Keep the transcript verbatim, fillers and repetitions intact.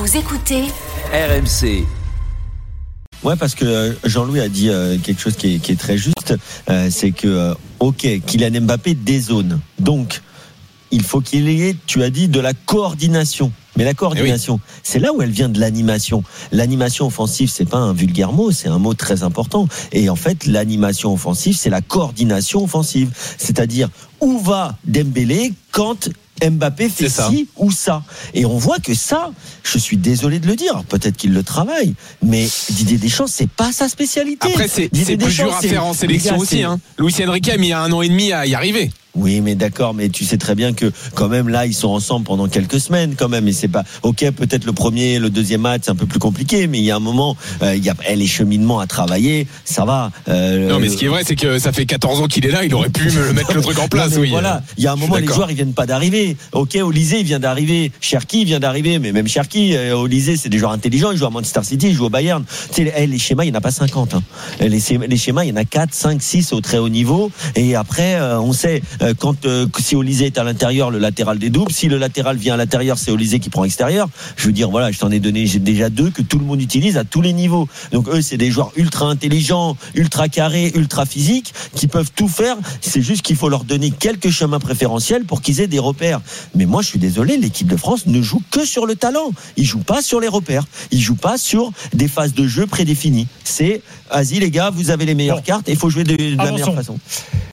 Vous écoutez R M C. Ouais, parce que Jean-Louis a dit euh, quelque chose qui est, qui est très juste, euh, c'est que, euh, ok, Kylian Mbappé dézone, donc il faut qu'il y ait, tu as dit, de la coordination. Mais la coordination, oui. C'est là où elle vient de l'animation. L'animation offensive, c'est pas un vulgaire mot, c'est un mot très important. Et en fait, l'animation offensive, c'est la coordination offensive. C'est-à-dire, où va Dembélé quand Mbappé fait ci ou ça. Et on voit que ça, je suis désolé de le dire, peut-être qu'il le travaille, mais Didier Deschamps, c'est pas sa spécialité. Après, c'est, c'est plus dur à faire en sélection gars, aussi. Hein. Luis Enrique a mis un an et demi à y arriver. Oui, mais d'accord, mais tu sais très bien que quand même là ils sont ensemble pendant quelques semaines quand même, et c'est pas ok. Peut-être le premier, le deuxième match c'est un peu plus compliqué, mais il y a un moment, euh, il y a eh, les cheminements à travailler, ça va. Euh, non, mais ce qui est vrai, c'est que ça fait quatorze ans qu'il est là, il aurait pu me mettre le truc en place. Non, oui. Voilà, il y a un moment les joueurs ils viennent pas d'arriver. Ok, Olysée il vient d'arriver, Cherki vient d'arriver, mais même Cherki, euh, Olysée c'est des joueurs intelligents, ils jouent à Manchester City, ils jouent au Bayern. Tu sais, eh, les schémas il y en a pas cinquante. Hein. Les, les schémas il y en a quatre, cinq, six au très haut niveau, et après euh, on sait euh, quand euh, si Olysée est à l'intérieur, le latéral des doubles. Si le latéral vient à l'intérieur, c'est Olysée qui prend extérieur. Je veux dire, voilà, je t'en ai donné j'ai déjà deux que tout le monde utilise à tous les niveaux. Donc eux, c'est des joueurs ultra intelligents, ultra carrés, ultra physiques, qui peuvent tout faire. C'est juste qu'il faut leur donner quelques chemins préférentiels pour qu'ils aient des repères. Mais moi, je suis désolé, l'équipe de France ne joue que sur le talent. Ils jouent pas sur les repères. Ils jouent pas sur des phases de jeu prédéfinies. C'est, vas-y les gars, vous avez les meilleures bon. cartes et il faut jouer de, de la meilleure façon.